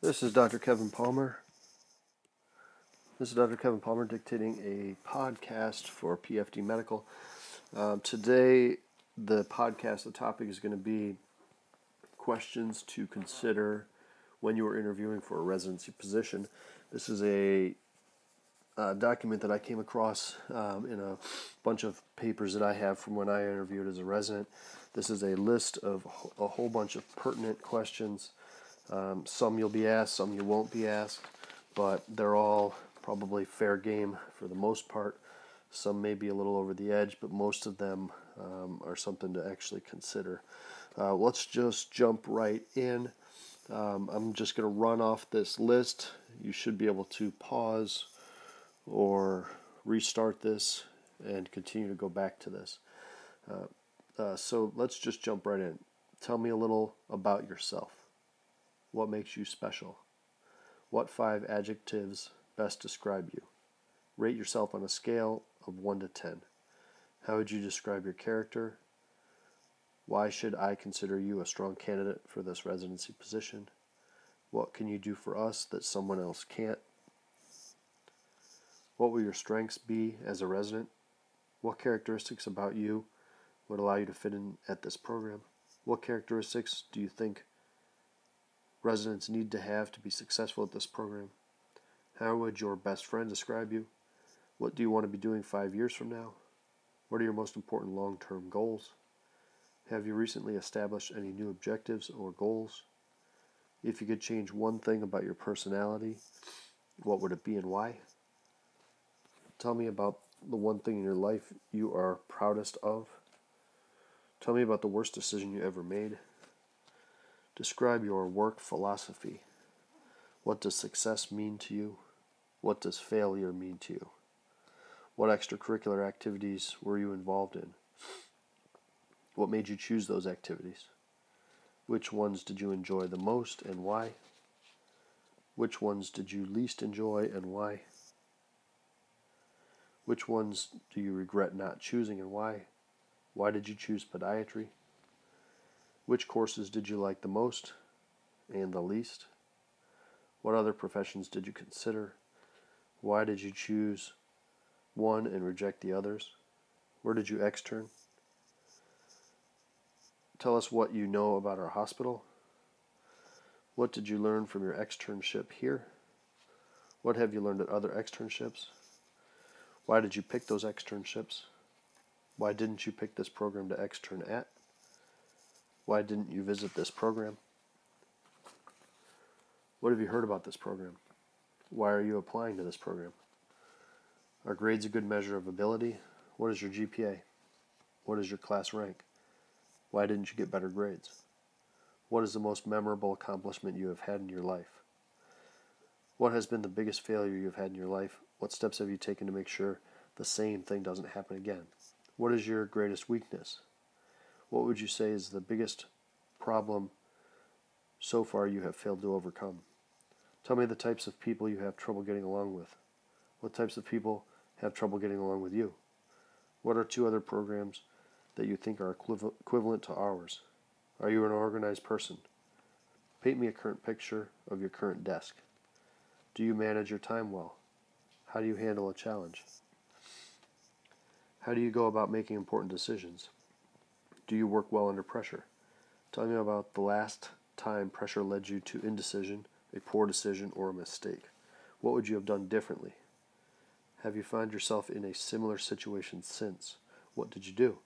This is Dr. Kevin Palmer. This is Dr. Kevin Palmer dictating a podcast for PFD Medical. Today, the topic is going to be questions to consider when you are interviewing for a residency position. This is a document that I came across in a bunch of papers that I have from when I interviewed as a resident. This is a list of a whole bunch of pertinent questions. Some you'll be asked, some you won't be asked, but they're all probably fair game for the most part. Some may be a little over the edge, but most of them are something to actually consider. Let's just jump right in. I'm just going to run off this list. You should be able to pause or restart this and continue to go back to this. So let's just jump right in. Tell me a little about yourself. What makes you special? What 5 adjectives best describe you? Rate yourself on a scale of 1 to 10. How would you describe your character? Why should I consider you a strong candidate for this residency position? What can you do for us that someone else can't? What will your strengths be as a resident? What characteristics about you would allow you to fit in at this program? What characteristics do you think residents need to have to be successful at this program? How would your best friend describe you? What do you want to be doing 5 years from now? What are your most important long-term goals? Have you recently established any new objectives or goals? If you could change one thing about your personality, what would it be and why? Tell me about the one thing in your life you are proudest of. Tell me about the worst decision you ever made. Describe your work philosophy. What does success mean to you? What does failure mean to you? What extracurricular activities were you involved in? What made you choose those activities? Which ones did you enjoy the most and why? Which ones did you least enjoy and why? Which ones do you regret not choosing and why? Why did you choose podiatry? Which courses did you like the most and the least? What other professions did you consider? Why did you choose one and reject the others? Where did you extern? Tell us what you know about our hospital. What did you learn from your externship here? What have you learned at other externships? Why did you pick those externships? Why didn't you pick this program to extern at? Why didn't you visit this program? What have you heard about this program? Why are you applying to this program? Are grades a good measure of ability? What is your GPA? What is your class rank? Why didn't you get better grades? What is the most memorable accomplishment you have had in your life? What has been the biggest failure you have had in your life? What steps have you taken to make sure the same thing doesn't happen again? What is your greatest weakness? What would you say is the biggest problem so far you have failed to overcome? Tell me the types of people you have trouble getting along with. What types of people have trouble getting along with you? What are 2 other programs that you think are equivalent to ours? Are you an organized person? Paint me a current picture of your current desk. Do you manage your time well? How do you handle a challenge? How do you go about making important decisions? Do you work well under pressure? Tell me about the last time pressure led you to indecision, a poor decision, or a mistake. What would you have done differently? Have you found yourself in a similar situation since? What did you do?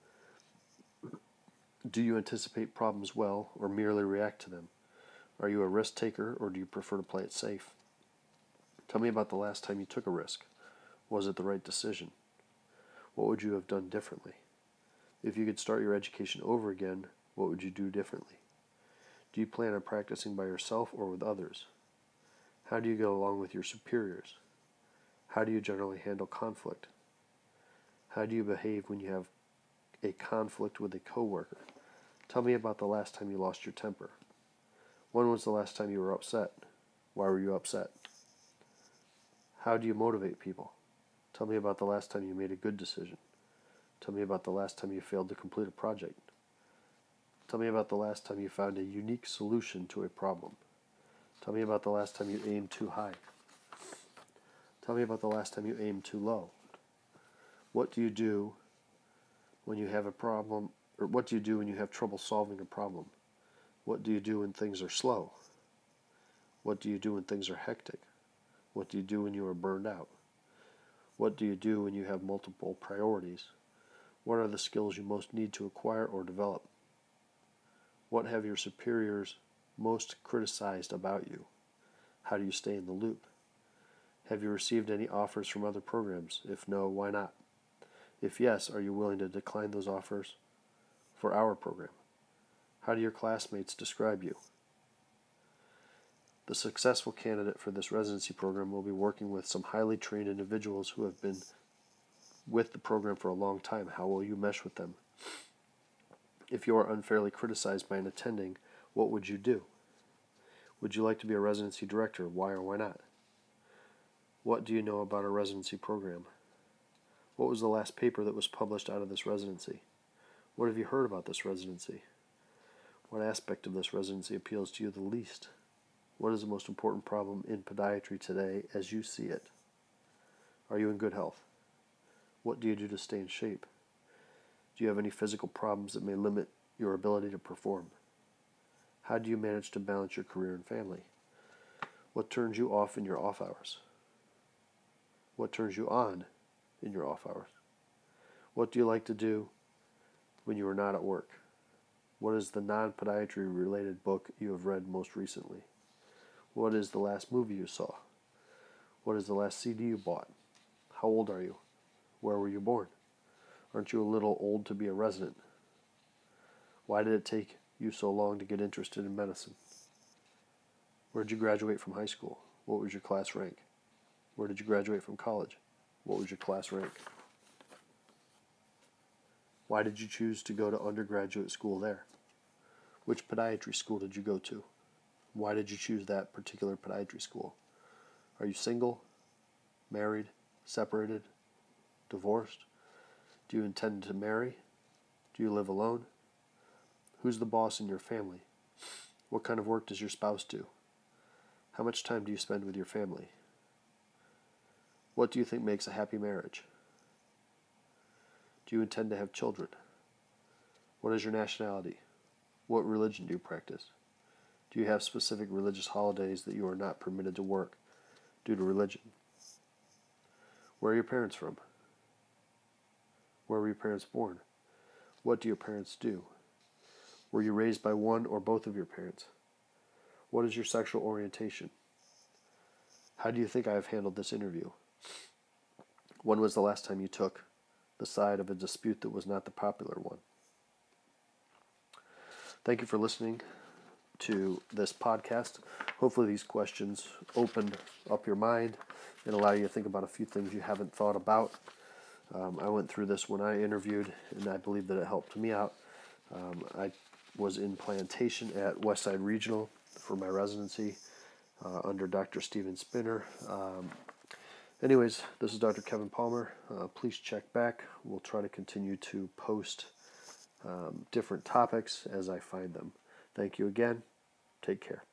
Do you anticipate problems well or merely react to them? Are you a risk taker or do you prefer to play it safe? Tell me about the last time you took a risk. Was it the right decision? What would you have done differently? If you could start your education over again, what would you do differently? Do you plan on practicing by yourself or with others? How do you get along with your superiors? How do you generally handle conflict? How do you behave when you have a conflict with a coworker? Tell me about the last time you lost your temper. When was the last time you were upset? Why were you upset? How do you motivate people? Tell me about the last time you made a good decision. Tell me about the last time you failed to complete a project. Tell me about the last time you found a unique solution to a problem. Tell me about the last time you aimed too high. Tell me about the last time you aimed too low. What do you do when you have a problem, or what do you do when you have trouble solving a problem? What do you do when things are slow? What do you do when things are hectic? What do you do when you are burned out? What do you do when you have multiple priorities? What are the skills you most need to acquire or develop? What have your superiors most criticized about you? How do you stay in the loop? Have you received any offers from other programs? If no, why not? If yes, are you willing to decline those offers for our program? How do your classmates describe you? The successful candidate for this residency program will be working with some highly trained individuals who have been with the program for a long time. How will you mesh with them? If you are unfairly criticized by an attending, what would you do? Would you like to be a residency director? Why or why not? What do you know about our residency program? What was the last paper that was published out of this residency? What have you heard about this residency? What aspect of this residency appeals to you the least? What is the most important problem in podiatry today as you see it? Are you in good health? What do you do to stay in shape? Do you have any physical problems that may limit your ability to perform? How do you manage to balance your career and family? What turns you off in your off hours? What turns you on in your off hours? What do you like to do when you are not at work? What is the non-podiatry related book you have read most recently? What is the last movie you saw? What is the last CD you bought? How old are you? Where were you born? Aren't you a little old to be a resident? Why did it take you so long to get interested in medicine? Where did you graduate from high school? What was your class rank? Where did you graduate from college? What was your class rank? Why did you choose to go to undergraduate school there? Which podiatry school did you go to? Why did you choose that particular podiatry school? Are you single, married, separated, divorced? Do you intend to marry? Do you live alone? Who's the boss in your family? What kind of work does your spouse do? How much time do you spend with your family? What do you think makes a happy marriage? Do you intend to have children? What is your nationality? What religion do you practice? Do you have specific religious holidays that you are not permitted to work due to religion? Where are your parents from? Where were your parents born? What do your parents do? Were you raised by one or both of your parents? What is your sexual orientation? How do you think I have handled this interview? When was the last time you took the side of a dispute that was not the popular one? Thank you for listening to this podcast. Hopefully these questions open up your mind and allow you to think about a few things you haven't thought about. I went through this when I interviewed, and I believe that it helped me out. I was in plantation at Westside Regional for my residency under Dr. Steven Spinner. Anyways, this is Dr. Kevin Palmer. Please check back. We'll try to continue to post different topics as I find them. Thank you again. Take care.